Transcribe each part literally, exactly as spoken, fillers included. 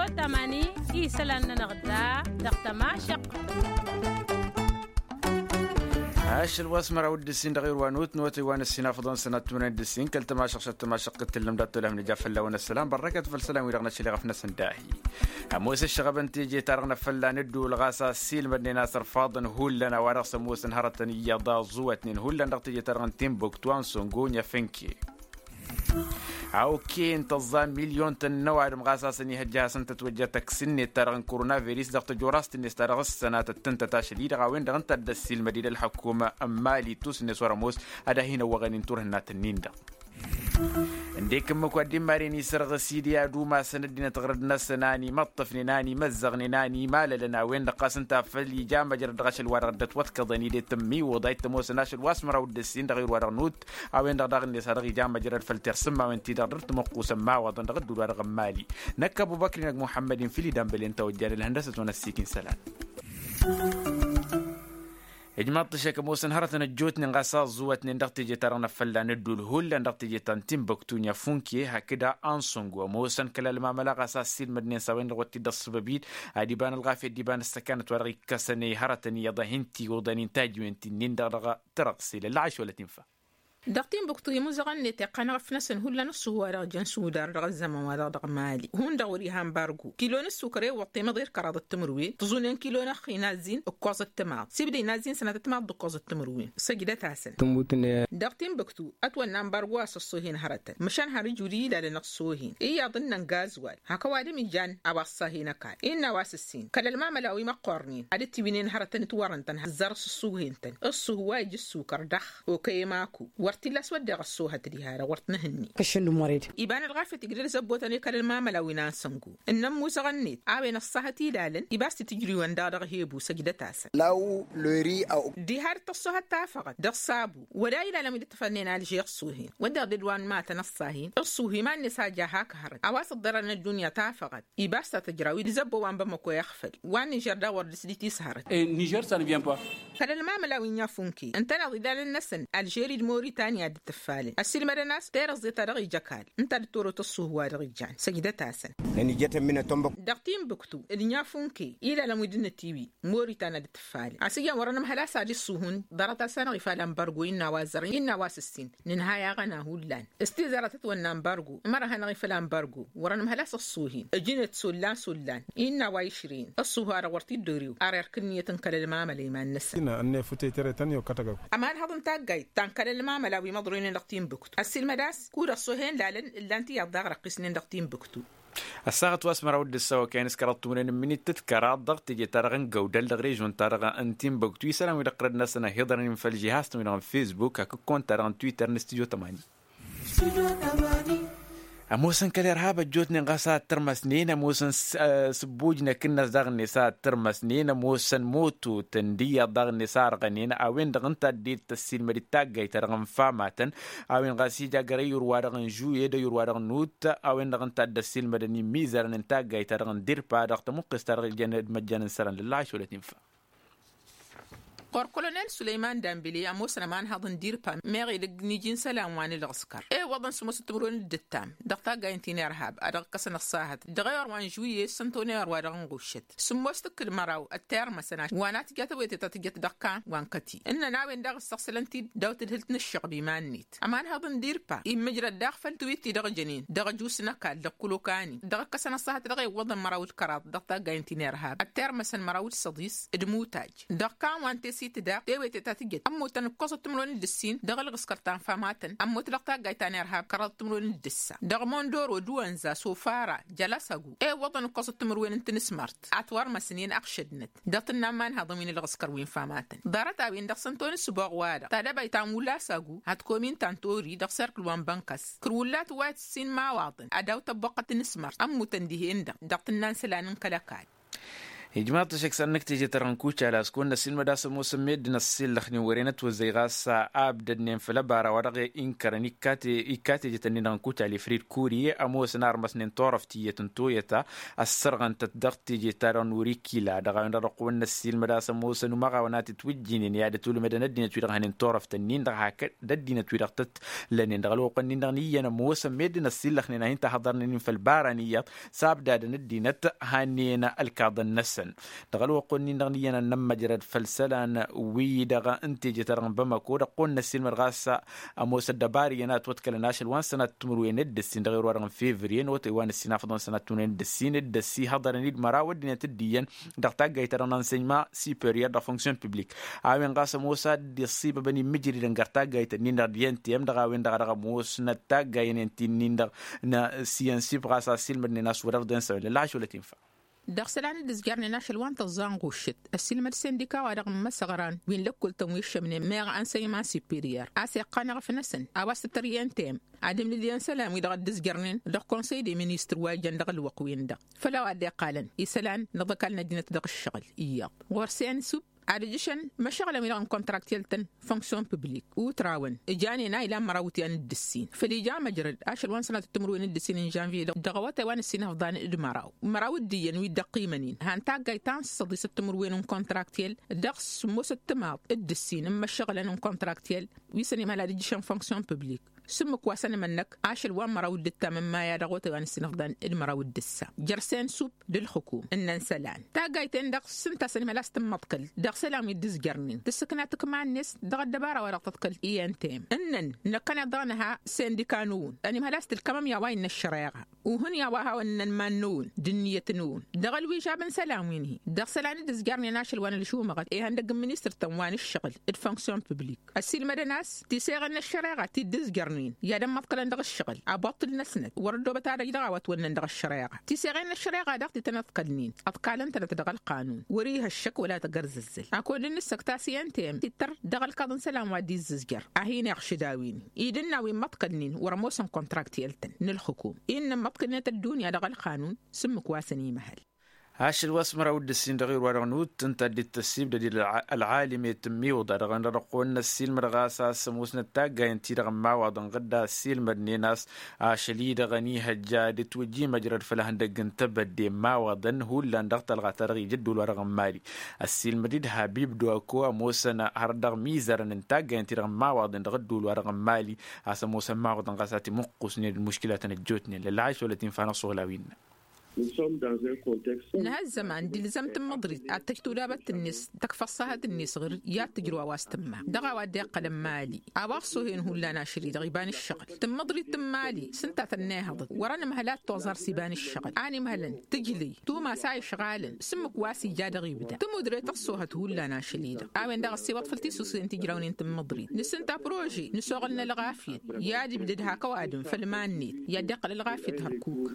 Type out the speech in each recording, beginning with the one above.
تماني إيسلان نغدا دقت ما شق هاش الواسمر عود السين دغير وانوت نوتي وان السينا فضون سنة تمانين السين كلت ما شخص ما شقت اللي مدات لهم نجاف الله السلام بركة فالسلام ويرغنا شي غفنا سنداهي موسى الشغب انت جي ترغنا فلا ندو الغاسا السيل مدني ناصر فاضن هول لنا ورقص موسى نهرتني يا ضا زوتنين هول لنا تجي ترغن تيمبوك توان سونغونيا فينكي أو كين تظن مليون تنوع مغاساسني هجاس أنت توجهتك سنة ترغن كورونا فيروس دقت جوراست نسترغ السنة التنتة تاشليد غاوين دغن تدس المدينة الحكومة أما لي توسن سورموس هذا هنا وغنين تورهنا تنيندا عندك مقدم ماريني سرغ سيدي دوما سندنا تغردنا سناني مطفني ناني مزغني ناني مال لنا وين دقاسنتا فلي جام جرد غش الورد وتكضني دي تمي وضايت موسناش الواسمر ودسين دغير ورنوت او وين دغني سرغ جام جرد فلترسما وانت درت مقوس ما وضن دغد ورغ مالي نك ابو بكر محمد في دمبل انت وجار الهندسه ونسيكين سلام إجماط شك موسن هرتنا الجوت نغاساز زوت ندقت جترنا فلا ندول هول ندقت جتان تيمبكتونيا فونكي هكذا أنسونغ وموسن كلا لما ملا غاساس سيل مدنين سوين لغوتي دص ببيت ديبان الغافي ديبان السكانة ورغي كسني هرتني يضهنتي وضنين تاجوينتي نندغ ترقصي للعش ولا تنفع دقتين بقطي مزغن نتقن غفنسن هلا نص هو راه جنسو دار راه الزمان ولا دغ مالي هون دوري هام بارغو كيلو السكري وطي مغير كراض التمروين تظنين كيلو نخي نازين وكوز التماط سيبدي نازين سنه التماط دكوز التمروين سجده تاسن تموتني دقتين بقتو اتول نمبر اسصوهين هرت مشان هاري جوري لا نقصوهين اي اظن غازوال هكا وادي من جان ابصاهين كاي ان واسسين كل الماملاوي ما قرنين ادتي بينين هرتن تورنتن هزار السوهين تن السو واجي السكر دخ وكيماكو ورتي لا سود غسوها تديها ورتنهني كشلو مريض يبان الغافه تقدر زبوتني كل الماملاوي ناسنغو انم وسغنيت اوي نصحتي دالن يباستي تجري وندا دغ هيبو سجده تاسن لو لوري او دي هار تصوها تافقت دغ صابو ولا الى لم يتفنن على شيخ سوهين ودغ ددوان ما تنصاهين السوهي ما نساجا هاك هرت اواس الضرر الدنيا تافقت يباستا تجراوي زبو وان بمكو يخفل وان نيجر دا ورد سديتي سهرت نيجر ça ne vient pas كل الماملاوي نافونكي انت نضيد النسن الجيري موريتانيا التفالي السيل مدناس تيرز دي ترغي جكال انت التورو تصوه رجال سجده تاسن ني جت من تومبك دقتين بكتو النيا فونكي الى لمدن التيوي موريتانيا التفالي اسيا ورنا مهلا سادي السوهن درتا سنه غفالان برغو ان وازرين ان واسسين نهايا غنا هولان استزارت ونام برغو مره هنا غفالان برغو ورنا مهلا السوهين اجينت سولان سولان ان وعشرين السوهار ورتي دوريو ارير كنيه تنكل الماملي ما النس ان فوتي تريتانيو كاتاغا امان هضم تاغاي تنكل الماملاوي مضرين دقتين بكتو السيل مداس كورا السوهين لالن اللانتي يضغر قسنين دقتين بكتو الساعة واسمر ود السوا كان اسكرتونين من التذكرة ضغط تجي ترغن جودة الغريج من ترغن أنتم بكتوي سلام ويقرر الناس أنا هيدرن في الجهاز من فيسبوك هكون ترغن تويتر نستيجو تماني موسن كل إرهاب الجوتني غاسات ترمسنين موسن سبوجنا كنا زغني سات ترمسنين موسن موتو تندية ضغني سار غنين أوين دغن تديت تسيل مريتاق جاي ترغن فاماتن أوين غاسيجا غري يروارغن جو يدا يروارغن نوت أوين دغن تدسيل مدني ميزر ننتاق جاي ترغن دير با دغت مقص ترغن جند مجانا سرن لله شو لتنفع قر كولونيل سليمان دامبلي اموسنا مان هضن دير با ميغي دغنيجين سلام واني العسكر اي وضن سموس تمرون الدتام دغتا غاينتين ارهاب ادغ قسن الصاحت دغير وان جويه سنتونير وادغن غوشت سموس تكل مراو التير مسنا وانا تجات ويت تتجت دقا وان كتي ان ناوين دغ استخسلنتي دوت الهلت نشق بمان نيت امان هضن دير با ام مجرى داخل تويتي دغ جنين دغ جوسنا كال دكلوكاني دغ قسن الصاحت دغ وضن مراو الكرات دغتا غاينتين ارهاب التير مسن مراو الصديس ادموتاج دقا وان سيت دا تيوي تتاتجت امو تنقص تمرون الدسين دغل غسكرتان فاماتن امو تلقتا غايتان ارهاب كرات تمرون الدسا دغمون دور ودوانزا سوفارا جلساغو اي وطن قص تمرون انت نسمرت اتوار مسنين اقشدنت دغتنا مان هضمين الغسكر وين فاماتن دارتا وين دغسنتون السبوغ وادا تادا بايتان ولا ساغو هتكومين تانتوري دغ سيركل وان بانكاس كرولات وات سين ما واطن اداو تبقت نسمرت امو تنديه اندا دغتنا سلانن كلاكال جماعة تشكس أنك تيجي ترنكوش على سكون نسيل مداس موسم ميد نسيل لخني ورينت وزيغاس أبدن في لبارة ورغي إنكرني كاتي إكاتي جتني نرنكوش على فريد كوري أموس نار مسنين طرف تيجي تنتويتا السرغن تدق تيجي ترن وريكي لا دغان رقون نسيل مداس موسم ومغا وناتي توجين يا دتول مدن الدين تويرغ هنين طرف تنين دغ هك ددين تويرغ تت لنين دغلو قنين دغني أنا موسم ميد نسيل لخني نهين تحضرني في البارانية ساب دادن الدين هنينا الكاض النسن دغلو قني نغنينا نما جرد فلسلان ويدغا انتي جترغن بمكو دقون نسيل مرغاسا اموس الدباري ينات وتكلناش الوان سنة تمروين الدسين دغير ورغن فيفرين وتيوان السنة فضون سنة تونين الدسين الدسي هضرني المراود دينا تديين دغتاق جايتران انسينما سيبرير دا فونكسيون بيبليك عاوين غاسا موسى دي الصيبة بني مجري دنغرتاق جايتنين درديان تيام دغاوين دغرغ موس نتاق جاينين تنين دغ نا سيانسي بغاسا سيل مرني ناس ورغ دين سويل اللاش ولا تنفع داخل عن الدزجارني ناشل وان تزان غوشت السلمة السنديكا ورغم مسغران وين لكل تمويش من ميغ أنسيما سيبيرير أسي قانغ في نسن أواس تريان تيم عدم لديان سلام ويدغ الدزجارنين دغ كونسي دي مينيستر واجن دغ الوقوين دغ فلا أدي قالن إسلان نضكالنا دينة دغ الشغل إياق ورسيان سوب عادجشن مشغلة من كونتراكتيلتن فونكسيون بيبليك وتراون اجاني نا الى مراوتي ان الدسين فليجا مجرد اشل وان سنه تمروين الدسين ان جانفي دغوات وان السنه فضان ادمراو مراود ديان وي دقيمنين هانتا جايتان صدي ستمروين كونتراكتيل دغس موس التماط الدسين مشغلة ان كونتراكتيل ويسني مال عادجشن فونكسيون بيبليك سمك واسن منك عاشل وان مراود التا مما يدغوت وان السنه فضان ادمراود دسا جرسين سوب للحكومه ان نسلان تا جايتين دغس سنتا سنه لاست مطقل سلام يدز جرنين تسكناتك مع الناس دغ الدبارة ولا تتقل إيان تيم إنن نقنا ضانها سندكانون أني مهلاست الكمام يا وين الشريعة وهن يا واها ونن مانون دنيا تنون دغ الويجاب سلام وينهي دغ سلام يدز جرني ناشل وان الشو مغد إيه عندك منيستر تنوان الشغل الفونكسيون بيبليك السيل مدى ناس تسيغن الشريعة تدز جرنين يا دم مطقل دغ الشغل أبطل نسند وردو بتاعي دغوات ونن دغ الشريعة تسيغن الشريعة دغ تتنثقلنين أتقال انت لتدغ القانون وريها الشك ولا تقرز الزل أقول الناس كتاسيان تيم تتر دغل قاضن سلام وادي الزجر أهين يخش داوين إيدنا وين مطقنين ورموسم كونتراكت يلتن للحكومة إن مطقنة الدنيا دغل قانون سمك واسني محل هاش الواسمرة ودسين دغير ورغنوت تنتدي التسيب دي العالم يتمي ودرغن رقون السيل مرغاسا سموسنا تاقا ينتي رغما وضن غدا السيل مرنيناس عاشلي دغني هجاد توجي مجرد فلهن دقن تبدي ما وضن هو لان دغت الغاترغي جدو الورغم مالي السيل مريد حبيب دوكو موسنا هردغ ميزرن انتاقا ينتي رغما وضن دغدو الورغم مالي عسا موسى ما وضن غاساتي مقصني المشكلة نجوتني للعيش ولا تنفعنا صغلاوين نها الزمان دي لزمت مضري التكتولابة الناس تكفصها الناس غير يا تجروا واستمع دغا ودي قلم مالي أواصو هين هو لنا شري دغيبان الشغل تم مضري تم مالي سنتا تناهض ورانا مهلات توزار سيبان الشغل اني مهلا تجلي تو ما ساي شغال سمك واسي جا دغيبدا تمدري تصوها هو لنا شليده اوين دغ السيوط فلتيسو سنت جراونين تم مضري نسنتا بروجي نسوغلنا الغافيه يا دي بدها كوادم فالمانيت يا دقل الغافيه هكوك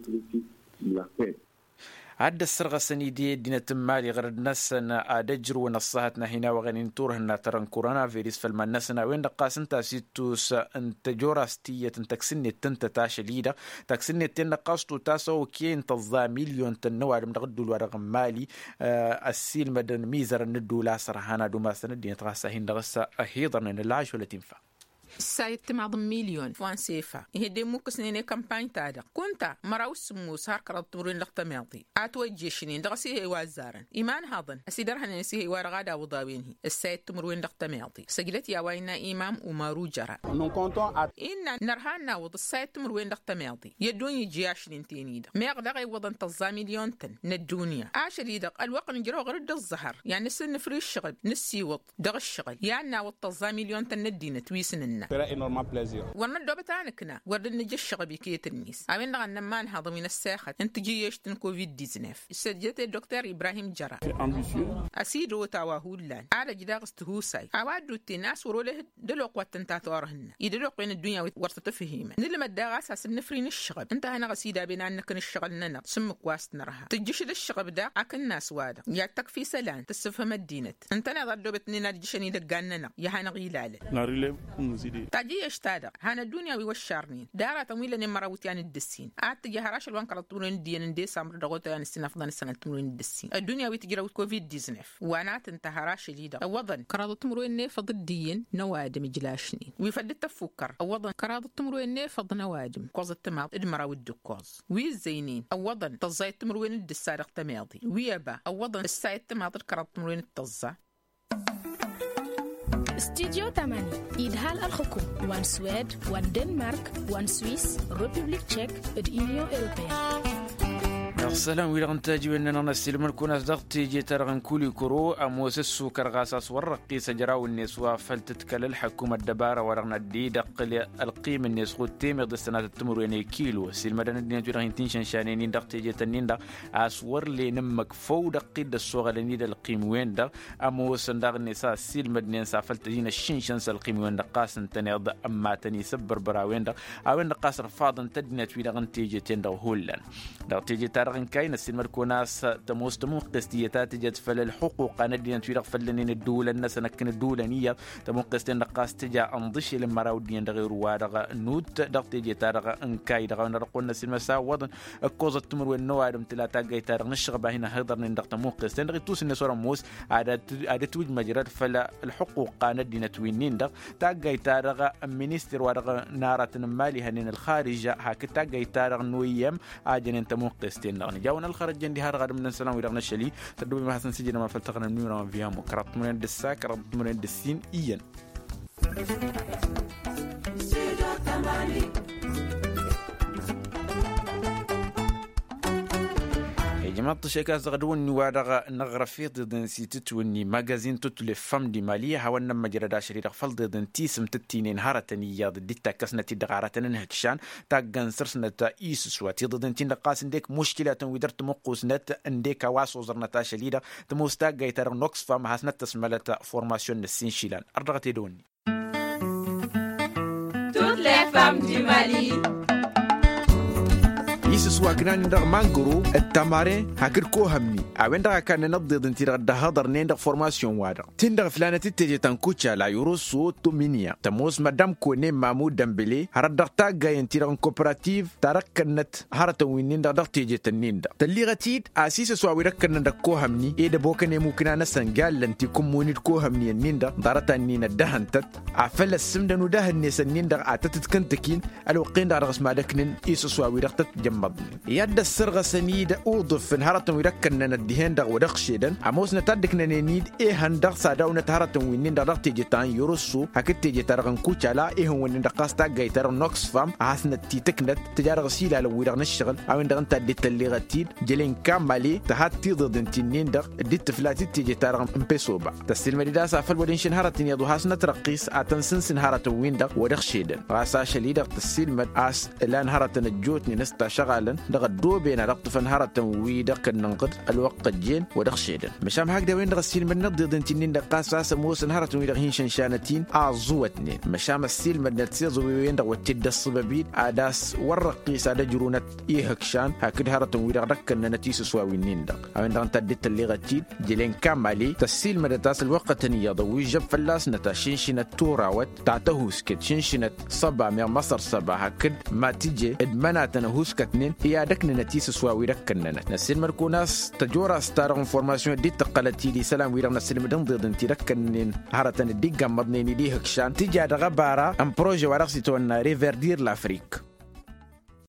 عد السرغة سنيدي دينا تمالي غير نسنا أدجر ونصهتنا هنا وغنين تورهنا ترن كورونا فيروس فالما نسنا وين دقاس انتا سيتوس انت جوراستية تكسني تنتا تاشليدة تكسني تنتا قاستو تاسو كين تضا مليون تنوع من غدو الورغم مالي آه السيل مدن ميزر ندو لا سرحانا دو ما سندين تغسا هين دغسا أهيضا من العاش ولا تنفع سايت معظم مليون فوان سيفا يهدي موكسنيني كامباين تادا كنت مراوس موس هاركرا تمرين لقتماضي اتوجي شنين دغسي هي وازارن ايمان هاضن اسيدرها نسي هي ورغادا وضاوينهي السايت تمرين لقتماضي سجلت يا وينا امام ومارو جرا ان نرهانا وض السايت تمرين لقتماضي يدون يجي عشرين تينيدا ما يقدر وضن تزا مليون تن الدنيا عشري دق الوقت نجرو غير الزهر يعني سن فري الشغل نسيوط دغ الشغل يعني وتزا مليون تن الدين تويسن Era énormément plaisir. ورنا الدوبة تانكنا ورد نجي الشغبي كي تنميس عمين لغا نمان هذا من الساخة انت جيش تن كوفيد تسعطاشر سجلت الدكتور إبراهيم جرا أسيد وتاواهو لان على جداغ استهوساي عواد التناس وروله دلوق واتنتاتورهن يدلوق بين الدنيا ورتتفهيم نلما الداغاس هسن نفرين الشغب انت هنا غسيدا بين أنك الشغل ننا سمك واست نرها تجيش الشغب دا عك الناس وادا يعتك في سلان تسفهم الدينة انت نظر دوبة ننا جيشني دقاننا يهانا غيلالة دي تاجي اشتادا هانا الدنيا ويوشارنين دارا تمويل نمراوت يعني الدسين عاد جهراش الوان كرتورين دي ندي سامر دغوت يعني السنه فضان السنه تمرين الدسين الدنيا ويتجرا كوفيد تسعة عشر وانا تنتهراش ليدا اوضن كراد تمرين فضل دين نوادم جلاشني ويفدت تفكر اوضن كراد تمرين فضل نوادم كوز التماط ادمراو الدكوز ويزينين اوضن تزاي تمرين الدسارق تماضي ويابا اوضن السايت تماط كراد تمرين التزا استديو ثمانية إدهال الحكوم وان سويد وان دنمارك وان سويس ريبوبليك تشيك اليونيون أوروبية. السلام ويلغن تاجي اننا نستلم الكوناس ضغطي جي ترغن كولي كرو اموس السوكر غاساس ورقي سجراو النسوا فلتتكل الحكومه الدباره ورغنا دي دقل القيم الناس خو تيم دستنات التمر وين كيلو سيل مدن الدنيا جرين تنشن شانين ضغطي جي تنين دا اسور لي نمك فو دقيد الصغلني دا القيم وين دا اموس ندغ النساء سيل مدن سافلت دينا شنشن القيم وين دا قاسن تنيض اما تني سبر براوين دا اوين قاصر فاضن تدنت في دغن تيجي تندو هولن ضغطي جي ترغن كاين السلمر كوناس تموستمو قستيتات جت فل الحقوق ندينا تويرق فلنين الدولة الناس نكن الدولة نية تمو قستين دقاس تجا انضش لما راودين دغير وادغ نوت دغت جي تارغ انكاي دغ نرقلنا السلمر سا وضن كوز التمر والنوادم تلاتا جاي تارغ نشغب هنا هضر ندغ تمو قستين دغ توس الناس موس عادت عادت وج مجرات فل الحقوق ندينا توينين دغ تا جاي تارغ مينستر وادغ نارة مالي هنين الخارجة هاك تا جاي تارغ نويم اجن تمو قستين جاونا الخرج جندي هار من السلام ويرغنا الشلي تدوي ما حسن سجنا ما فلتقنا من ما فيها مكرت من الدساك كرت من الدسين إيان جماعة الشيكات تغدون نوارغ نغرفيت ضد سيتت وني ماجازين توت لي فام دي مالية هوانا مجرد شرير فل ضد تيسم تتينين هارتني يا ضد تاكسنا تدغارتنا نهكشان تاغان سرسنا تا ايسس واتي ضد تين قاس نديك مشكلة ودرت مقوس نت انديك واسو زرنا شليدا تموستا جايتر نوكس فام حسنا تسملت فورماسيون السين شيلان ارغتي دوني توت لي فام دي مالي يسوس واقنان ندغ مانغرو التمارين هاكر كوهمني اوين دغ كان نضد انتي دا هضر نين فورماسيون وادا تندغ فلانه تيجي تنكوتشا لا يوروسو تومينيا تموس مدام كوني مامود دمبلي هردغ تاغا انتي رون كوبراتيف تركنت هرتو وين دغ تيجي تنين دا تليغتيد اسيس سوا ويركن ندغ كوهمني اي دبوكني ممكن نسنغال انتي كوموني كوهمني نين دا دارتا نين دهنتت عفل السمدن دهن نسنين دغ اتتت كنتكين الوقين دغ اسما دكنن يسوس وا ويركت يد السرغة سنيدة أوضف في نهارة ويركن ندهن دغ ودغشيدن عموس نتدك ننيد إيه هندغ سادة ونتهارة وينين دغ تيجيتان يورسو هكت تيجيتارغن كوشالا إيه ونين دقاستا جايتار نوكس فام عاسنا تيتكنت تجارغ سيلا لو ويرغن الشغل أوين دغن تدت اللي غتيد جلين كامالي تهات تيضد انتنين دغ ديت فلاتي تيجيتارغن مبسوبا تسلم ديدا سافل ودينش نهارة يدو هاسنا ترقيس آتنسنس نهارة وين دغ ودغشيدن غاسا شليدغ تسلم آس الان هارة نجوتني نستا شغالا دغ دوبينا رقط فنهارة ويدا كننقد الوقت جين ودغشيدن مشام هكذا وين دغسيل من نضد انتنين دقاس راس موس نهارة ويدا هين شنشانتين اعزوتنين مشام السيل من نتسيز وين دغ وتد الصبابين اداس ورقيس على جرونت يهكشان هكذا هارة ويدا ركن نتيس سواوينين دغ وين دغ تدت اللي غتيد جلين كامالي تسيل من تاس الوقت نيا ضوي جب فلاس نتا شنشنة توراوت تعتهوسكت شنشنة صبا من مصر صبا هكذا ما تيجي ادمناتنا هوسكتنين هي دكن نتيس سوا ويركننا نسيل مركوناس تجورا ستار انفورماسيون دي تقلتي لي سلام ويرنا نسيل مدن ضد انت ركنين هارتن دي غمضني دي هكشان تيجا دغبارا ام بروجي ورقسي تون ريفيردير لافريك